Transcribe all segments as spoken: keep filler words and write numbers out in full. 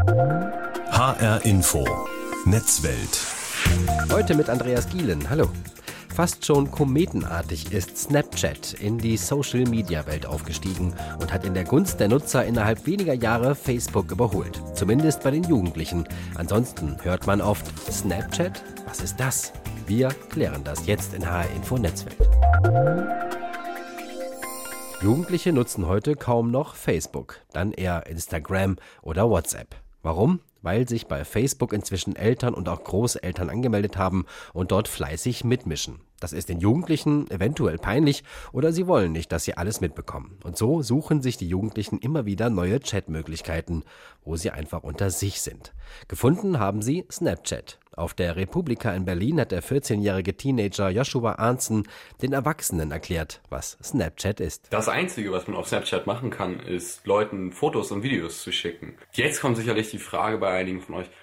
H R Info Netzwelt. Heute mit Andreas Gielen. Hallo. Fast schon kometenartig ist Snapchat in die Social-Media-Welt aufgestiegen und hat in der Gunst der Nutzer innerhalb weniger Jahre Facebook überholt. Zumindest bei den Jugendlichen. Ansonsten hört man oft Snapchat? Was ist das? Wir klären das jetzt in H R Info Netzwelt. Jugendliche nutzen heute kaum noch Facebook, dann eher Instagram oder WhatsApp. Warum? Weil sich bei Facebook inzwischen Eltern und auch Großeltern angemeldet haben und dort fleißig mitmischen. Das ist den Jugendlichen eventuell peinlich oder sie wollen nicht, dass sie alles mitbekommen. Und so suchen sich die Jugendlichen immer wieder neue Chatmöglichkeiten, wo sie einfach unter sich sind. Gefunden haben sie Snapchat. Auf der Republika in Berlin hat der vierzehnjährige Teenager Joshua Arntzen den Erwachsenen erklärt, was Snapchat ist. Das Einzige, was man auf Snapchat machen kann, ist Leuten Fotos und Videos zu schicken. Jetzt kommt sicherlich die Frage bei einigen von euch,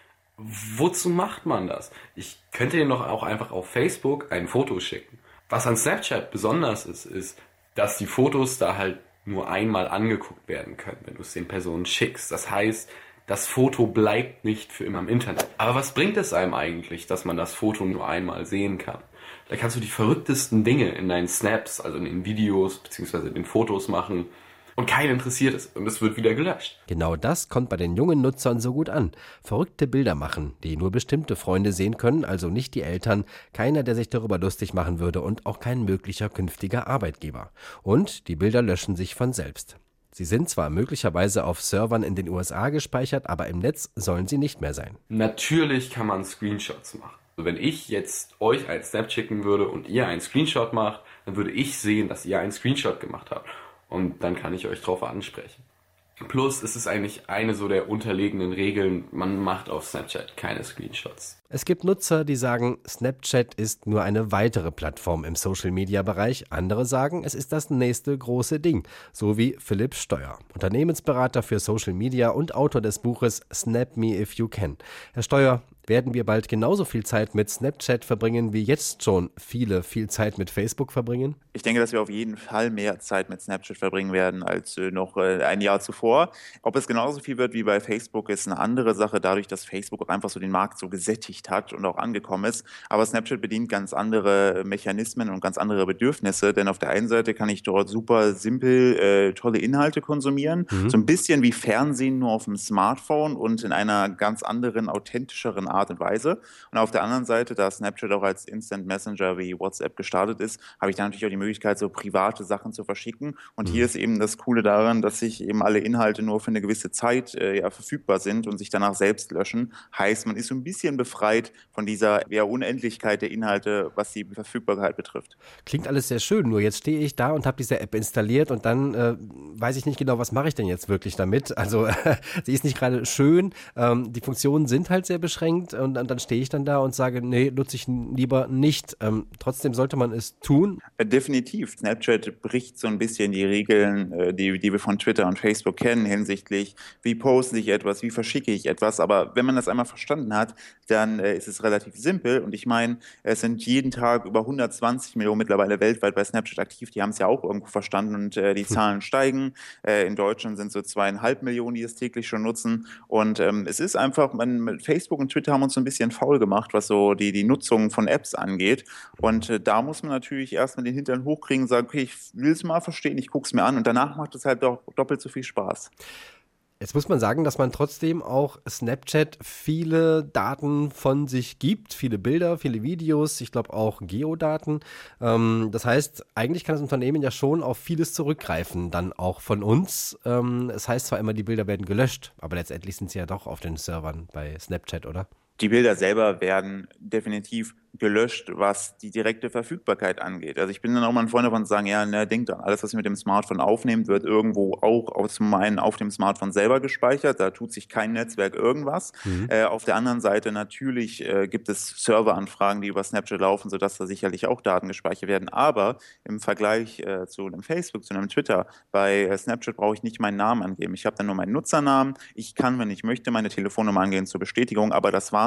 wozu macht man das? Ich könnte dir noch auch einfach auf Facebook ein Foto schicken. Was an Snapchat besonders ist, ist, dass die Fotos da halt nur einmal angeguckt werden können, wenn du es den Personen schickst. Das heißt, das Foto bleibt nicht für immer im Internet. Aber was bringt es einem eigentlich, dass man das Foto nur einmal sehen kann? Da kannst du die verrücktesten Dinge in deinen Snaps, also in den Videos bzw. in den Fotos machen und keinen interessiert es und es wird wieder gelöscht. Genau das kommt bei den jungen Nutzern so gut an. Verrückte Bilder machen, die nur bestimmte Freunde sehen können, also nicht die Eltern, keiner, der sich darüber lustig machen würde und auch kein möglicher künftiger Arbeitgeber. Und die Bilder löschen sich von selbst. Sie sind zwar möglicherweise auf Servern in den U S A gespeichert, aber im Netz sollen sie nicht mehr sein. Natürlich kann man Screenshots machen. Also wenn ich jetzt euch einen Snap schicken würde und ihr einen Screenshot macht, dann würde ich sehen, dass ihr einen Screenshot gemacht habt. Und dann kann ich euch drauf ansprechen. Plus ist es eigentlich eine so der unterlegenen Regeln, man macht auf Snapchat keine Screenshots. Es gibt Nutzer, die sagen, Snapchat ist nur eine weitere Plattform im Social-Media-Bereich. Andere sagen, es ist das nächste große Ding, so wie Philipp Steuer, Unternehmensberater für Social Media und Autor des Buches Snap Me If You Can. Herr Steuer, werden wir bald genauso viel Zeit mit Snapchat verbringen, wie jetzt schon viele viel Zeit mit Facebook verbringen? Ich denke, dass wir auf jeden Fall mehr Zeit mit Snapchat verbringen werden als äh, noch äh, ein Jahr zuvor. Ob es genauso viel wird wie bei Facebook, ist eine andere Sache, dadurch, dass Facebook auch einfach so den Markt so gesättigt hat und auch angekommen ist. Aber Snapchat bedient ganz andere Mechanismen und ganz andere Bedürfnisse, denn auf der einen Seite kann ich dort super simpel äh, tolle Inhalte konsumieren, mhm. so ein bisschen wie Fernsehen nur auf dem Smartphone und in einer ganz anderen, authentischeren Art und Weise. Und auf der anderen Seite, da Snapchat auch als Instant Messenger wie WhatsApp gestartet ist, habe ich da natürlich auch die Möglichkeit, so private Sachen zu verschicken. Und mhm. hier ist eben das Coole daran, dass sich eben alle Inhalte nur für eine gewisse Zeit äh, ja, verfügbar sind und sich danach selbst löschen. Heißt, man ist so ein bisschen befreit von dieser ja, Unendlichkeit der Inhalte, was die Verfügbarkeit betrifft. Klingt alles sehr schön, nur jetzt stehe ich da und habe diese App installiert und dann äh, weiß ich nicht genau, was mache ich denn jetzt wirklich damit. Also sie ist nicht gerade schön, ähm, die Funktionen sind halt sehr beschränkt und, und dann stehe ich dann da und sage, nee, nutze ich lieber nicht. Ähm, trotzdem sollte man es tun. Definitiv. Snapchat bricht so ein bisschen die Regeln, äh, die, die wir von Twitter und Facebook kennen, hinsichtlich, wie poste ich etwas, wie verschicke ich etwas. Aber wenn man das einmal verstanden hat, dann äh, ist es relativ simpel. Und ich meine, es sind jeden Tag über hundertzwanzig Millionen mittlerweile weltweit bei Snapchat aktiv. Die haben es ja auch irgendwo verstanden und äh, die Zahlen steigen. Äh, in Deutschland sind so zweieinhalb Millionen, die es täglich schon nutzen. Und ähm, es ist einfach, man, mit Facebook und Twitter haben uns so ein bisschen faul gemacht, was so die, die Nutzung von Apps angeht. Und äh, da muss man natürlich erstmal den Hintern hochkriegen und sagen, okay, ich will es mal verstehen, ich gucke es mir an. Und danach macht es halt doch doppelt so viel Spaß. Jetzt muss man sagen, dass man trotzdem auch Snapchat viele Daten von sich gibt, viele Bilder, viele Videos, ich glaube auch Geodaten. Ähm, das heißt, eigentlich kann das Unternehmen ja schon auf vieles zurückgreifen, dann auch von uns. Ähm, es heißt zwar immer, die Bilder werden gelöscht, aber letztendlich sind sie ja doch auf den Servern bei Snapchat, oder? Die Bilder selber werden definitiv gelöscht, was die direkte Verfügbarkeit angeht. Also ich bin dann auch mal ein Freund davon zu sagen, ja, ne, denkt dran, alles, was ihr mit dem Smartphone aufnehmt, wird irgendwo auch auf, zum einen auf dem Smartphone selber gespeichert. Da tut sich kein Netzwerk irgendwas. Mhm. Äh, auf der anderen Seite natürlich äh, gibt es Serveranfragen, die über Snapchat laufen, sodass da sicherlich auch Daten gespeichert werden. Aber im Vergleich äh, zu einem Facebook, zu einem Twitter, bei äh, Snapchat brauche ich nicht meinen Namen angeben. Ich habe dann nur meinen Nutzernamen. Ich kann, wenn ich möchte, meine Telefonnummer angeben zur Bestätigung, aber das war's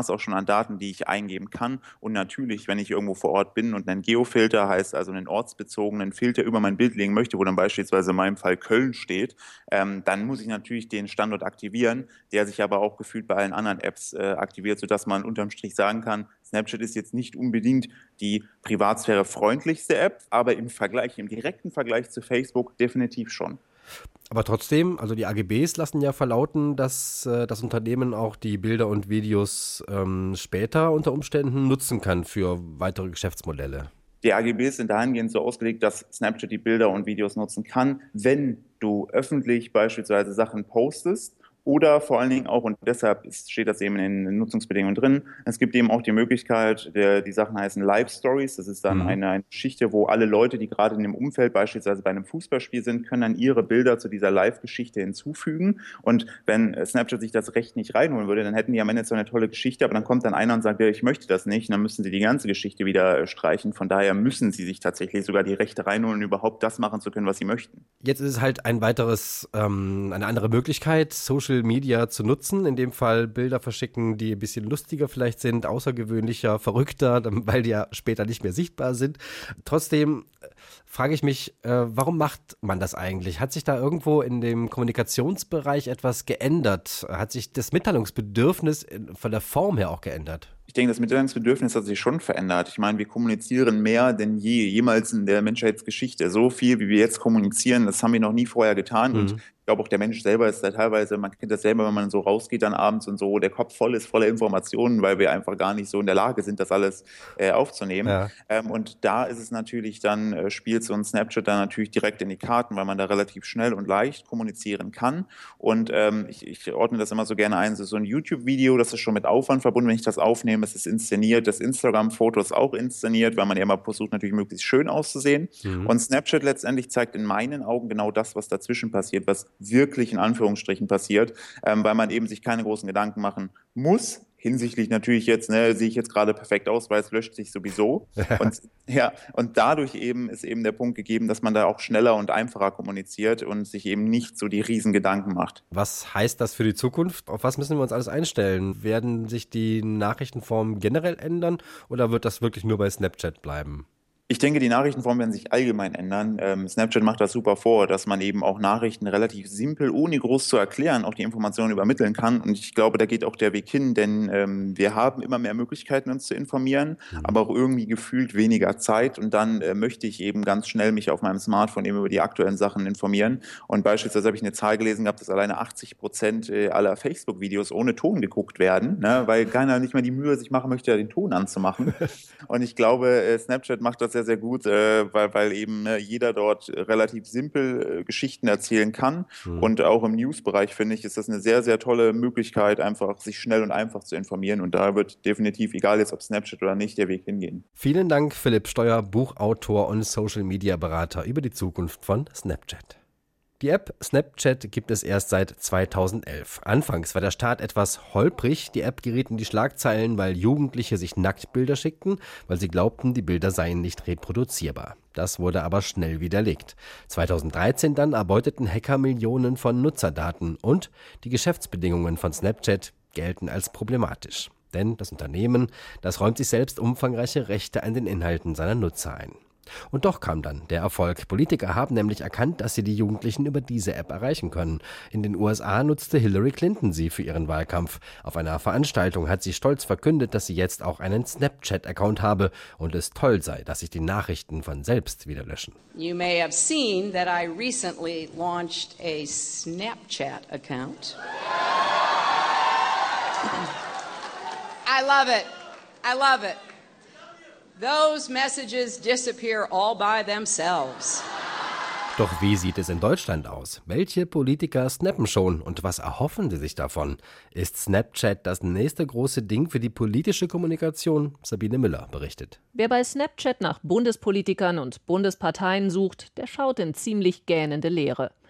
Maß auch schon an Daten, die ich eingeben kann. Und natürlich, wenn ich irgendwo vor Ort bin und einen Geofilter, heißt also einen ortsbezogenen Filter über mein Bild legen möchte, wo dann beispielsweise in meinem Fall Köln steht, ähm, dann muss ich natürlich den Standort aktivieren, der sich aber auch gefühlt bei allen anderen Apps äh, aktiviert, sodass man unterm Strich sagen kann, Snapchat ist jetzt nicht unbedingt die privatsphärefreundlichste App, aber im Vergleich, im direkten Vergleich zu Facebook definitiv schon. Aber trotzdem, also die A G Bs lassen ja verlauten, dass äh, das Unternehmen auch die Bilder und Videos ähm, später unter Umständen nutzen kann für weitere Geschäftsmodelle. Die A G Bs sind dahingehend so ausgelegt, dass Snapchat die Bilder und Videos nutzen kann, wenn du öffentlich beispielsweise Sachen postest. Oder vor allen Dingen auch, und deshalb steht das eben in den Nutzungsbedingungen drin, es gibt eben auch die Möglichkeit, der, die Sachen heißen Live Stories, das ist dann mhm. eine, eine Geschichte, wo alle Leute, die gerade in dem Umfeld beispielsweise bei einem Fußballspiel sind, können dann ihre Bilder zu dieser Live-Geschichte hinzufügen. Und wenn Snapchat sich das Recht nicht reinholen würde, dann hätten die am Ende so eine tolle Geschichte, aber dann kommt dann einer und sagt, ja, ich möchte das nicht, und dann müssen sie die ganze Geschichte wieder streichen. Von daher müssen sie sich tatsächlich sogar die Rechte reinholen, überhaupt das machen zu können, was sie möchten. Jetzt ist es halt ein weiteres, ähm, eine andere Möglichkeit, Social Media zu nutzen, in dem Fall Bilder verschicken, die ein bisschen lustiger vielleicht sind, außergewöhnlicher, verrückter, weil die ja später nicht mehr sichtbar sind. Trotzdem frage ich mich, äh, warum macht man das eigentlich? Hat sich da irgendwo in dem Kommunikationsbereich etwas geändert? Hat sich das Mitteilungsbedürfnis von der Form her auch geändert? Ich denke, das Mitteilungsbedürfnis hat sich schon verändert. Ich meine, wir kommunizieren mehr denn je, jemals in der Menschheitsgeschichte. So viel, wie wir jetzt kommunizieren, das haben wir noch nie vorher getan. Mhm. Und ich glaube, auch der Mensch selber ist da teilweise, man kennt das selber, wenn man so rausgeht dann abends und so, der Kopf voll ist, voller Informationen, weil wir einfach gar nicht so in der Lage sind, das alles äh, aufzunehmen. Ja. Ähm, und da ist es natürlich dann, äh, spielt so ein Snapchat dann natürlich direkt in die Karten, weil man da relativ schnell und leicht kommunizieren kann. Und ähm, ich, ich ordne das immer so gerne ein, so, so ein YouTube-Video, das ist schon mit Aufwand verbunden, wenn ich das aufnehme. Es ist inszeniert, das Instagram-Foto ist auch inszeniert, weil man ja immer versucht, natürlich möglichst schön auszusehen. Mhm. Und Snapchat letztendlich zeigt in meinen Augen genau das, was dazwischen passiert, was wirklich in Anführungsstrichen passiert, ähm, weil man eben sich keine großen Gedanken machen muss. Hinsichtlich natürlich jetzt, ne, sehe ich jetzt gerade perfekt aus, weil es löscht sich sowieso. Und, ja, und dadurch eben ist eben der Punkt gegeben, dass man da auch schneller und einfacher kommuniziert und sich eben nicht so die riesen Gedanken macht. Was heißt das für die Zukunft? Auf was müssen wir uns alles einstellen? Werden sich die Nachrichtenformen generell ändern oder wird das wirklich nur bei Snapchat bleiben? Ich denke, die Nachrichtenformen werden sich allgemein ändern. Ähm, Snapchat macht das super vor, dass man eben auch Nachrichten relativ simpel, ohne groß zu erklären, auch die Informationen übermitteln kann. Und ich glaube, da geht auch der Weg hin, denn ähm, wir haben immer mehr Möglichkeiten, uns zu informieren, mhm. aber auch irgendwie gefühlt weniger Zeit. Und dann äh, möchte ich eben ganz schnell mich auf meinem Smartphone eben über die aktuellen Sachen informieren. Und beispielsweise habe ich eine Zahl gelesen gehabt, dass alleine achtzig Prozent aller Facebook-Videos ohne Ton geguckt werden, ne, weil keiner nicht mehr die Mühe sich machen möchte, den Ton anzumachen. Und ich glaube, äh, Snapchat macht das sehr, sehr gut, äh, weil, weil eben ne, jeder dort relativ simpel äh, Geschichten erzählen kann. Mhm. Und auch im News-Bereich, finde ich, ist das eine sehr, sehr tolle Möglichkeit, einfach sich schnell und einfach zu informieren. Und da wird definitiv, egal jetzt ob Snapchat oder nicht, der Weg hingehen. Vielen Dank, Philipp Steuer, Buchautor und Social-Media-Berater über die Zukunft von Snapchat. Die App Snapchat gibt es erst seit zweitausendelf. Anfangs war der Start etwas holprig. Die App geriet in die Schlagzeilen, weil Jugendliche sich Nacktbilder schickten, weil sie glaubten, die Bilder seien nicht reproduzierbar. Das wurde aber schnell widerlegt. zweitausenddreizehn dann erbeuteten Hacker Millionen von Nutzerdaten und die Geschäftsbedingungen von Snapchat gelten als problematisch. Denn das Unternehmen, das räumt sich selbst umfangreiche Rechte an den Inhalten seiner Nutzer ein. Und doch kam dann der Erfolg. Politiker haben nämlich erkannt, dass sie die Jugendlichen über diese App erreichen können. In den U S A nutzte Hillary Clinton sie für ihren Wahlkampf. Auf einer Veranstaltung hat sie stolz verkündet, dass sie jetzt auch einen Snapchat-Account habe und es toll sei, dass sich die Nachrichten von selbst wieder löschen. You may have seen that I recently launched a Snapchat account. I love it. I love it. Those messages disappear all by themselves. Doch wie sieht es in Deutschland aus? Welche Politiker snappen schon und was erhoffen sie sich davon? Ist Snapchat das nächste große Ding für die politische Kommunikation? Sabine Müller berichtet. Wer bei Snapchat nach Bundespolitikern und Bundesparteien sucht, der schaut in ziemlich gähnende Leere.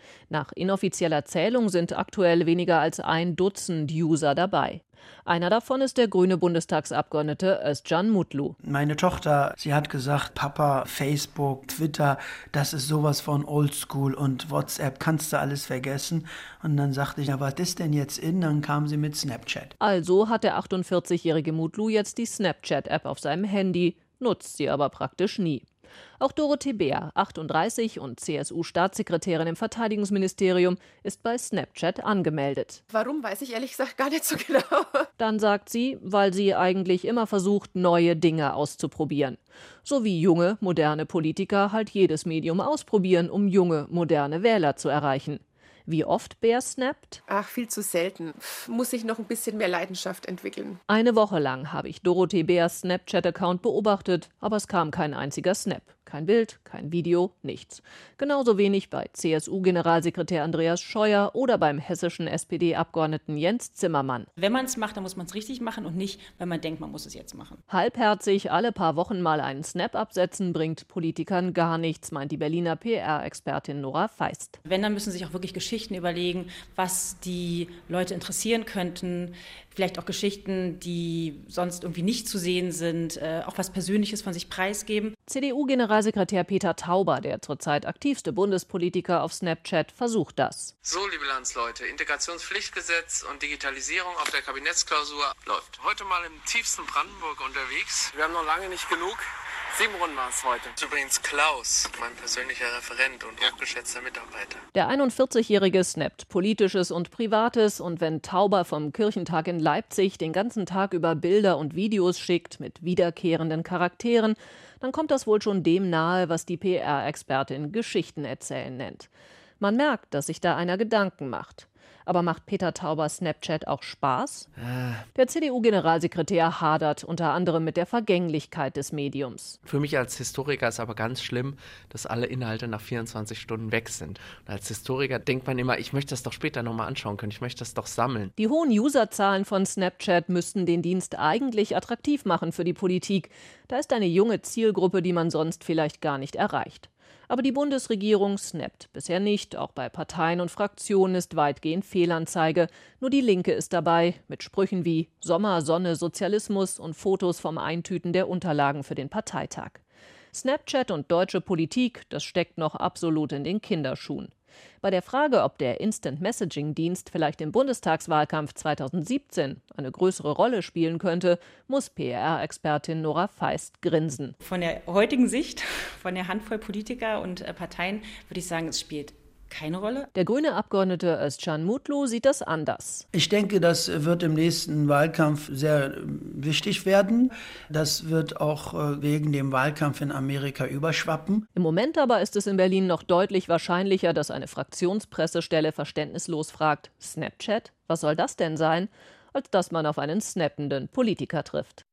Nach inoffizieller Zählung sind aktuell weniger als ein Dutzend User dabei. Einer davon ist der grüne Bundestagsabgeordnete Özcan Mutlu. Meine Tochter, sie hat gesagt, Papa, Facebook, Twitter, das ist sowas von Oldschool und WhatsApp, kannst du alles vergessen. Und dann sagte ich, ja, was ist denn jetzt in? Dann kam sie mit Snapchat. Also hat der achtundvierzigjährige Mutlu jetzt die Snapchat-App auf seinem Handy, nutzt sie aber praktisch nie. Auch Dorothee Beer, achtunddreißig und C S U-Staatssekretärin im Verteidigungsministerium, ist bei Snapchat angemeldet. Warum, weiß ich ehrlich gesagt gar nicht so genau. Dann sagt sie, weil sie eigentlich immer versucht, neue Dinge auszuprobieren. So wie junge, moderne Politiker halt jedes Medium ausprobieren, um junge, moderne Wähler zu erreichen. Wie oft Beer snappt? Ach, viel zu selten. Muss ich noch ein bisschen mehr Leidenschaft entwickeln. Eine Woche lang habe ich Dorothee Beers Snapchat-Account beobachtet, aber es kam kein einziger Snap. Kein Bild, kein Video, nichts. Genauso wenig bei C S U-Generalsekretär Andreas Scheuer oder beim hessischen S P D-Abgeordneten Jens Zimmermann. Wenn man es macht, dann muss man es richtig machen und nicht, weil man denkt, man muss es jetzt machen. Halbherzig alle paar Wochen mal einen Snap absetzen, bringt Politikern gar nichts, meint die Berliner P R-Expertin Nora Feist. Wenn, dann müssen sich auch wirklich Geschichten überlegen, was die Leute interessieren könnten. Vielleicht auch Geschichten, die sonst irgendwie nicht zu sehen sind, äh, auch was Persönliches von sich preisgeben. C D U-Generalsekretär Peter Tauber, der zurzeit aktivste Bundespolitiker auf Snapchat, versucht das. So, liebe Landsleute, Integrationspflichtgesetz und Digitalisierung auf der Kabinettsklausur läuft. Heute mal im tiefsten Brandenburg unterwegs. Wir haben noch lange nicht genug. Sieben Runden waren es heute. Übrigens Klaus, mein persönlicher Referent und hochgeschätzter Mitarbeiter. Der einundvierzigjährige snappt Politisches und Privates, und wenn Tauber vom Kirchentag in Leipzig den ganzen Tag über Bilder und Videos schickt mit wiederkehrenden Charakteren, dann kommt das wohl schon dem nahe, was die P R-Expertin Geschichten erzählen nennt. Man merkt, dass sich da einer Gedanken macht. Aber macht Peter Tauber Snapchat auch Spaß? Äh. Der C D U-Generalsekretär hadert unter anderem mit der Vergänglichkeit des Mediums. Für mich als Historiker ist aber ganz schlimm, dass alle Inhalte nach vierundzwanzig Stunden weg sind. Und als Historiker denkt man immer, ich möchte das doch später nochmal anschauen können, ich möchte das doch sammeln. Die hohen Userzahlen von Snapchat müssten den Dienst eigentlich attraktiv machen für die Politik. Da ist eine junge Zielgruppe, die man sonst vielleicht gar nicht erreicht. Aber die Bundesregierung snappt bisher nicht. Auch bei Parteien und Fraktionen ist weitgehend Fehlanzeige. Nur die Linke ist dabei, mit Sprüchen wie Sommer, Sonne, Sozialismus und Fotos vom Eintüten der Unterlagen für den Parteitag. Snapchat und deutsche Politik, das steckt noch absolut in den Kinderschuhen. Bei der Frage, ob der Instant-Messaging-Dienst vielleicht im Bundestagswahlkampf zweitausendsiebzehn eine größere Rolle spielen könnte, muss P R-Expertin Nora Feist grinsen. Von der heutigen Sicht, von der Handvoll Politiker und äh, Parteien, würde ich sagen, es spielt keine Rolle. Der grüne Abgeordnete Özcan Mutlu sieht das anders. Ich denke, das wird im nächsten Wahlkampf sehr wichtig werden. Das wird auch wegen dem Wahlkampf in Amerika überschwappen. Im Moment aber ist es in Berlin noch deutlich wahrscheinlicher, dass eine Fraktionspressestelle verständnislos fragt, Snapchat, was soll das denn sein, als dass man auf einen snappenden Politiker trifft.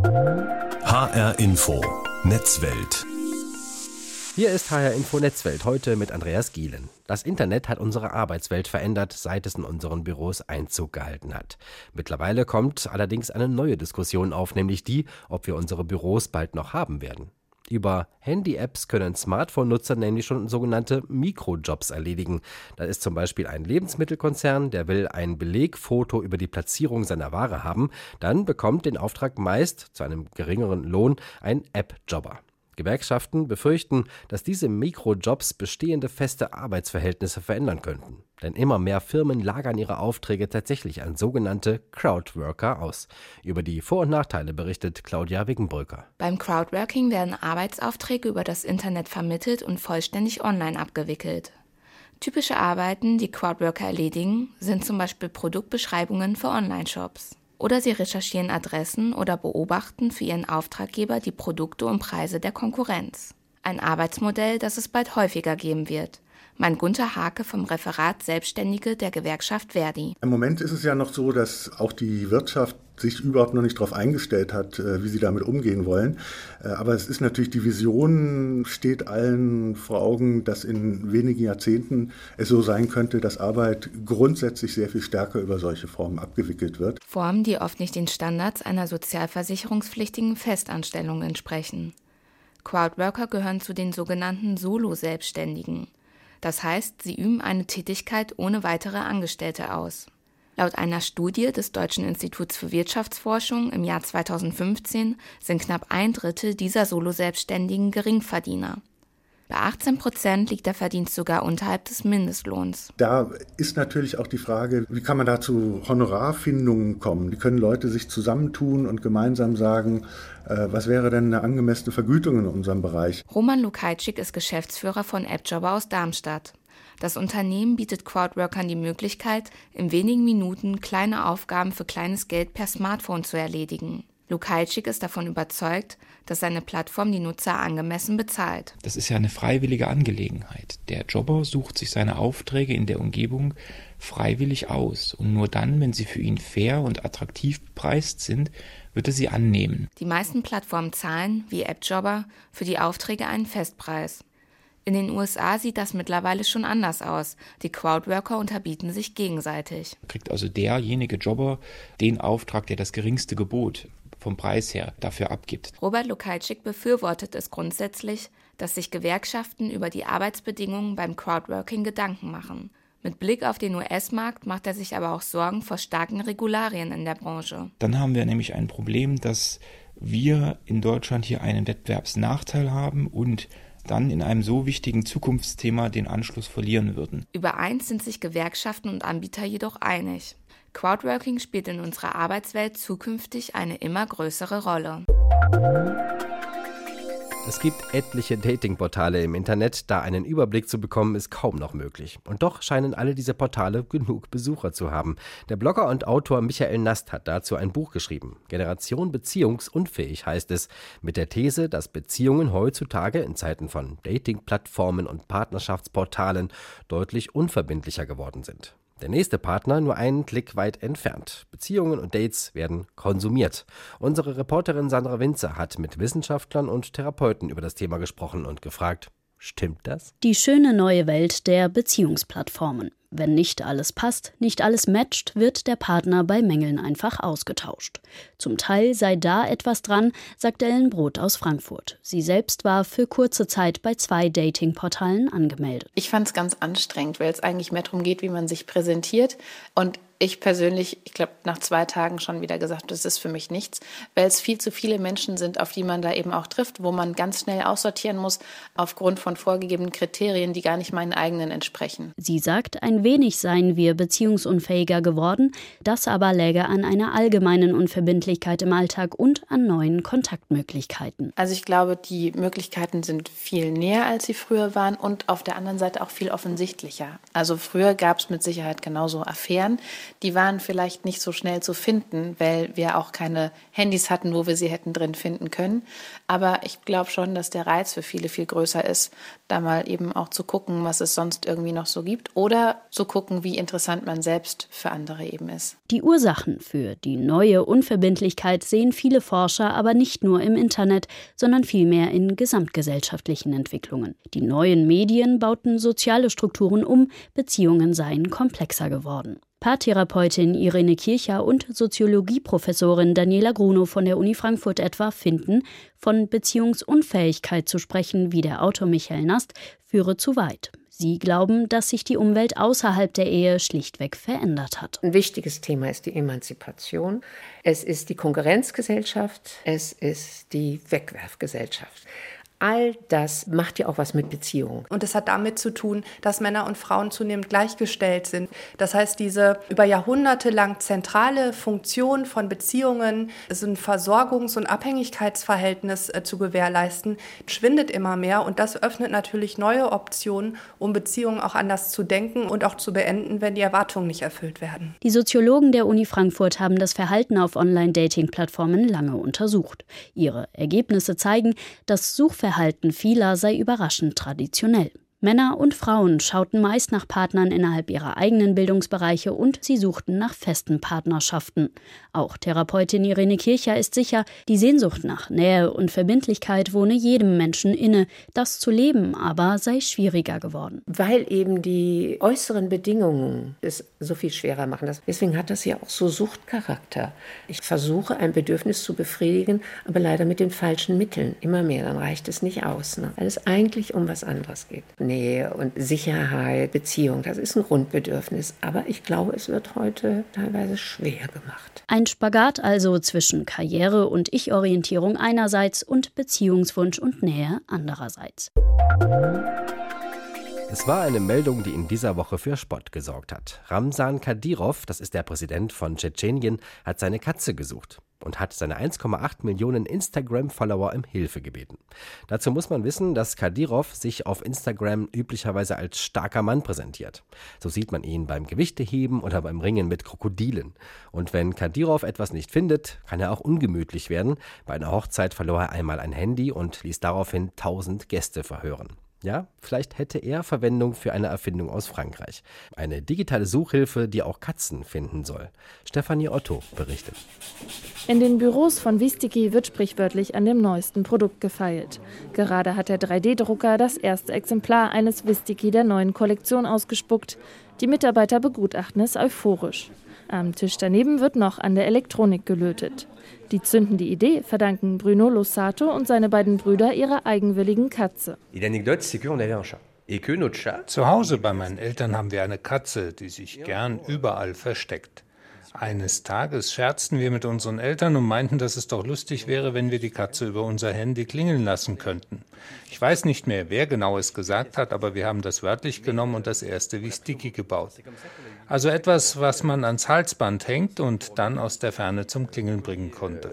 H R Info Netzwelt. Hier ist H R Info Netzwelt, heute mit Andreas Gielen. Das Internet hat unsere Arbeitswelt verändert, seit es in unseren Büros Einzug gehalten hat. Mittlerweile kommt allerdings eine neue Diskussion auf, nämlich die, ob wir unsere Büros bald noch haben werden. Über Handy-Apps können Smartphone-Nutzer nämlich schon sogenannte Mikrojobs erledigen. Da ist zum Beispiel ein Lebensmittelkonzern, der will ein Belegfoto über die Platzierung seiner Ware haben. Dann bekommt den Auftrag meist zu einem geringeren Lohn ein App-Jobber. Gewerkschaften befürchten, dass diese Mikrojobs bestehende feste Arbeitsverhältnisse verändern könnten. Denn immer mehr Firmen lagern ihre Aufträge tatsächlich an sogenannte Crowdworker aus. Über die Vor- und Nachteile berichtet Claudia Wickenbrücker. Beim Crowdworking werden Arbeitsaufträge über das Internet vermittelt und vollständig online abgewickelt. Typische Arbeiten, die Crowdworker erledigen, sind zum Beispiel Produktbeschreibungen für Online-Shops. Oder sie recherchieren Adressen oder beobachten für ihren Auftraggeber die Produkte und Preise der Konkurrenz. Ein Arbeitsmodell, das es bald häufiger geben wird, meint Gunter Hake vom Referat Selbstständige der Gewerkschaft Verdi. Im Moment ist es ja noch so, dass auch die Wirtschaft sich überhaupt noch nicht darauf eingestellt hat, wie sie damit umgehen wollen. Aber es ist natürlich, die Vision steht allen vor Augen, dass in wenigen Jahrzehnten es so sein könnte, dass Arbeit grundsätzlich sehr viel stärker über solche Formen abgewickelt wird. Formen, die oft nicht den Standards einer sozialversicherungspflichtigen Festanstellung entsprechen. Crowdworker gehören zu den sogenannten Solo-Selbstständigen. Das heißt, sie üben eine Tätigkeit ohne weitere Angestellte aus. Laut einer Studie des Deutschen Instituts für Wirtschaftsforschung im Jahr zweitausendfünfzehn sind knapp ein Drittel dieser Solo-Selbstständigen Geringverdiener. Bei achtzehn Prozent liegt der Verdienst sogar unterhalb des Mindestlohns. Da ist natürlich auch die Frage, wie kann man da zu Honorarfindungen kommen? Wie können Leute sich zusammentun und gemeinsam sagen, äh, was wäre denn eine angemessene Vergütung in unserem Bereich? Roman Lukajczyk ist Geschäftsführer von AppJobber aus Darmstadt. Das Unternehmen bietet Crowdworkern die Möglichkeit, in wenigen Minuten kleine Aufgaben für kleines Geld per Smartphone zu erledigen. Lukajczyk ist davon überzeugt, dass seine Plattform die Nutzer angemessen bezahlt. Das ist ja eine freiwillige Angelegenheit. Der Jobber sucht sich seine Aufträge in der Umgebung freiwillig aus. Und nur dann, wenn sie für ihn fair und attraktiv bepreist sind, wird er sie annehmen. Die meisten Plattformen zahlen, wie AppJobber, für die Aufträge einen Festpreis. In den U S A sieht das mittlerweile schon anders aus. Die Crowdworker unterbieten sich gegenseitig. Kriegt also derjenige Jobber den Auftrag, der das geringste Gebot vom Preis her dafür abgibt. Robert Lukajczyk befürwortet es grundsätzlich, dass sich Gewerkschaften über die Arbeitsbedingungen beim Crowdworking Gedanken machen. Mit Blick auf den U S-Markt macht er sich aber auch Sorgen vor starken Regularien in der Branche. Dann haben wir nämlich ein Problem, dass wir in Deutschland hier einen Wettbewerbsnachteil haben und dann in einem so wichtigen Zukunftsthema den Anschluss verlieren würden. Über eins sind sich Gewerkschaften und Anbieter jedoch einig. Crowdworking spielt in unserer Arbeitswelt zukünftig eine immer größere Rolle. Es gibt etliche Datingportale im Internet, da einen Überblick zu bekommen ist kaum noch möglich. Und doch scheinen alle diese Portale genug Besucher zu haben. Der Blogger und Autor Michael Nast hat dazu ein Buch geschrieben. Generation beziehungsunfähig heißt es, mit der These, dass Beziehungen heutzutage in Zeiten von Datingplattformen und Partnerschaftsportalen deutlich unverbindlicher geworden sind. Der nächste Partner nur einen Klick weit entfernt. Beziehungen und Dates werden konsumiert. Unsere Reporterin Sandra Winzer hat mit Wissenschaftlern und Therapeuten über das Thema gesprochen und gefragt, stimmt das? Die schöne neue Welt der Beziehungsplattformen. Wenn nicht alles passt, nicht alles matcht, wird der Partner bei Mängeln einfach ausgetauscht. Zum Teil sei da etwas dran, sagt Ellen Brot aus Frankfurt. Sie selbst war für kurze Zeit bei zwei Datingportalen angemeldet. Ich fand es ganz anstrengend, weil es eigentlich mehr darum geht, wie man sich präsentiert. Und ich persönlich, ich glaube, nach zwei Tagen schon wieder gesagt, das ist für mich nichts, weil es viel zu viele Menschen sind, auf die man da eben auch trifft, wo man ganz schnell aussortieren muss, aufgrund von vorgegebenen Kriterien, die gar nicht meinen eigenen entsprechen. Sie sagt, ein wenig seien wir beziehungsunfähiger geworden, das aber läge an einer allgemeinen Unverbindlichkeit im Alltag und an neuen Kontaktmöglichkeiten. Also ich glaube, die Möglichkeiten sind viel näher, als sie früher waren und auf der anderen Seite auch viel offensichtlicher. Also früher gab es mit Sicherheit genauso Affären, die waren vielleicht nicht so schnell zu finden, weil wir auch keine Handys hatten, wo wir sie hätten drin finden können. Aber ich glaube schon, dass der Reiz für viele viel größer ist, da mal eben auch zu gucken, was es sonst irgendwie noch so gibt oder zu gucken, wie interessant man selbst für andere eben ist. Die Ursachen für die neue Unverbindlichkeit sehen viele Forscher aber nicht nur im Internet, sondern vielmehr in gesamtgesellschaftlichen Entwicklungen. Die neuen Medien bauten soziale Strukturen um, Beziehungen seien komplexer geworden. Paartherapeutin Irene Kircher und Soziologieprofessorin Daniela Grunow von der Uni Frankfurt etwa finden, von Beziehungsunfähigkeit zu sprechen, wie der Autor Michael Nast, führe zu weit. Sie glauben, dass sich die Umwelt außerhalb der Ehe schlichtweg verändert hat. Ein wichtiges Thema ist die Emanzipation. Es ist die Konkurrenzgesellschaft. Es ist die Wegwerfgesellschaft. All das macht ja auch was mit Beziehungen. Und es hat damit zu tun, dass Männer und Frauen zunehmend gleichgestellt sind. Das heißt, diese über Jahrhunderte lang zentrale Funktion von Beziehungen, so ein Versorgungs- und Abhängigkeitsverhältnis äh, zu gewährleisten, schwindet immer mehr. Und das öffnet natürlich neue Optionen, um Beziehungen auch anders zu denken und auch zu beenden, wenn die Erwartungen nicht erfüllt werden. Die Soziologen der Uni Frankfurt haben das Verhalten auf Online-Dating-Plattformen lange untersucht. Ihre Ergebnisse zeigen, dass Suchverhalten Verhalten vieler sei überraschend traditionell. Männer und Frauen schauten meist nach Partnern innerhalb ihrer eigenen Bildungsbereiche und sie suchten nach festen Partnerschaften. Auch Therapeutin Irene Kircher ist sicher, die Sehnsucht nach Nähe und Verbindlichkeit wohne jedem Menschen inne. Das zu leben aber sei schwieriger geworden. Weil eben die äußeren Bedingungen es so viel schwerer machen. Deswegen hat das ja auch so Suchtcharakter. Ich versuche, ein Bedürfnis zu befriedigen, aber leider mit den falschen Mitteln. Immer mehr, dann reicht es nicht aus, ne? Weil es eigentlich um was anderes geht. Nähe und Sicherheit, Beziehung. Das ist ein Grundbedürfnis. Aber ich glaube, es wird heute teilweise schwer gemacht. Ein Spagat also zwischen Karriere und Ich-Orientierung einerseits und Beziehungswunsch und Nähe andererseits. Es war eine Meldung, die in dieser Woche für Spott gesorgt hat. Ramzan Kadyrov, das ist der Präsident von Tschetschenien, hat seine Katze gesucht und hat seine eins Komma acht Millionen Instagram-Follower um Hilfe gebeten. Dazu muss man wissen, dass Kadyrov sich auf Instagram üblicherweise als starker Mann präsentiert. So sieht man ihn beim Gewichteheben oder beim Ringen mit Krokodilen. Und wenn Kadyrov etwas nicht findet, kann er auch ungemütlich werden. Bei einer Hochzeit verlor er einmal ein Handy und ließ daraufhin tausend Gäste verhören. Ja, vielleicht hätte er Verwendung für eine Erfindung aus Frankreich. Eine digitale Suchhilfe, die auch Katzen finden soll. Stefanie Otto berichtet. In den Büros von Vistiki wird sprichwörtlich an dem neuesten Produkt gefeilt. Gerade hat der drei D Drucker das erste Exemplar eines Vistiki der neuen Kollektion ausgespuckt. Die Mitarbeiter begutachten es euphorisch. Am Tisch daneben wird noch an der Elektronik gelötet. Die zündende Idee verdanken Bruno Lossato und seine beiden Brüder ihrer eigenwilligen Katze. Zu Hause bei meinen Eltern haben wir eine Katze, die sich gern überall versteckt. Eines Tages scherzten wir mit unseren Eltern und meinten, dass es doch lustig wäre, wenn wir die Katze über unser Handy klingeln lassen könnten. Ich weiß nicht mehr, wer genau es gesagt hat, aber wir haben das wörtlich genommen und das erste Vistiki gebaut. Also etwas, was man ans Halsband hängt und dann aus der Ferne zum Klingeln bringen konnte.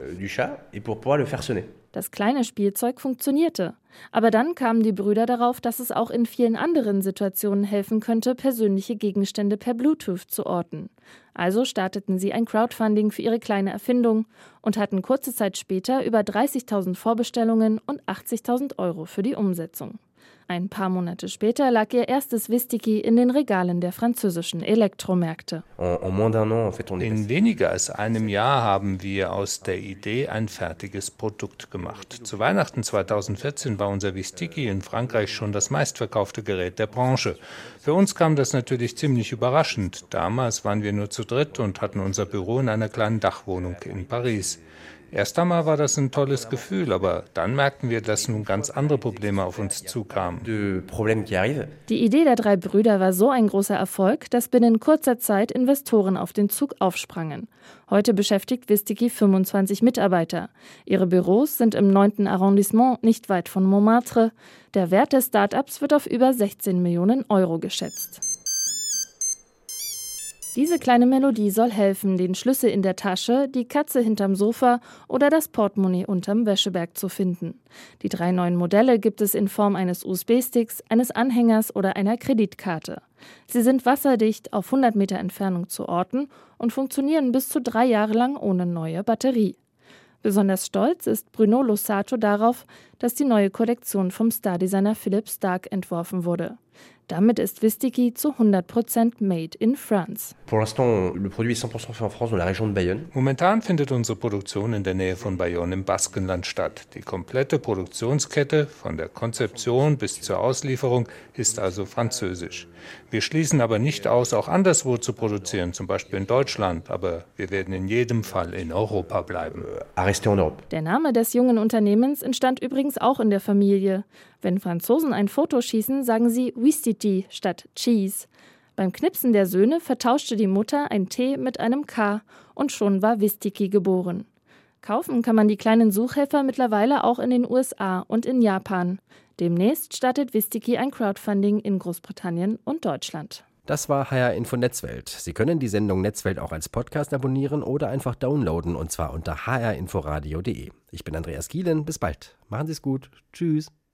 Das kleine Spielzeug funktionierte. Aber dann kamen die Brüder darauf, dass es auch in vielen anderen Situationen helfen könnte, persönliche Gegenstände per Bluetooth zu orten. Also starteten sie ein Crowdfunding für ihre kleine Erfindung und hatten kurze Zeit später über dreißigtausend Vorbestellungen und achtzigtausend Euro für die Umsetzung. Ein paar Monate später lag ihr erstes Vistiki in den Regalen der französischen Elektromärkte. In weniger als einem Jahr haben wir aus der Idee ein fertiges Produkt gemacht. Zu Weihnachten zweitausendvierzehn war unser Vistiki in Frankreich schon das meistverkaufte Gerät der Branche. Für uns kam das natürlich ziemlich überraschend. Damals waren wir nur zu dritt und hatten unser Büro in einer kleinen Dachwohnung in Paris. Erst einmal war das ein tolles Gefühl, aber dann merkten wir, dass nun ganz andere Probleme auf uns zukamen. Die Idee der drei Brüder war so ein großer Erfolg, dass binnen kurzer Zeit Investoren auf den Zug aufsprangen. Heute beschäftigt Vistiki fünfundzwanzig Mitarbeiter. Ihre Büros sind im neunten Arrondissement, nicht weit von Montmartre. Der Wert des Start-ups wird auf über sechzehn Millionen Euro geschätzt. Diese kleine Melodie soll helfen, den Schlüssel in der Tasche, die Katze hinterm Sofa oder das Portemonnaie unterm Wäscheberg zu finden. Die drei neuen Modelle gibt es in Form eines U S B-Sticks, eines Anhängers oder einer Kreditkarte. Sie sind wasserdicht, auf hundert Meter Entfernung zu orten und funktionieren bis zu drei Jahre lang ohne neue Batterie. Besonders stolz ist Bruno Lossato darauf, dass die neue Kollektion vom Stardesigner Philippe Starck entworfen wurde. Damit ist Vistiki zu hundert Prozent made in France. Momentan findet unsere Produktion in der Nähe von Bayonne im Baskenland statt. Die komplette Produktionskette, von der Konzeption bis zur Auslieferung, ist also französisch. Wir schließen aber nicht aus, auch anderswo zu produzieren, zum Beispiel in Deutschland. Aber wir werden in jedem Fall in Europa bleiben. Der Name des jungen Unternehmens entstand übrigens auch in der Familie. Wenn Franzosen ein Foto schießen, sagen sie Vistiti statt Cheese. Beim Knipsen der Söhne vertauschte die Mutter ein T mit einem K und schon war Vistiki geboren. Kaufen kann man die kleinen Suchhelfer mittlerweile auch in den U S A und in Japan. Demnächst startet Vistiki ein Crowdfunding in Großbritannien und Deutschland. Das war H R Info Netzwelt. Sie können die Sendung Netzwelt auch als Podcast abonnieren oder einfach downloaden, und zwar unter h r inforadio punkt d e. Ich bin Andreas Gielen. Bis bald. Machen Sie es gut. Tschüss.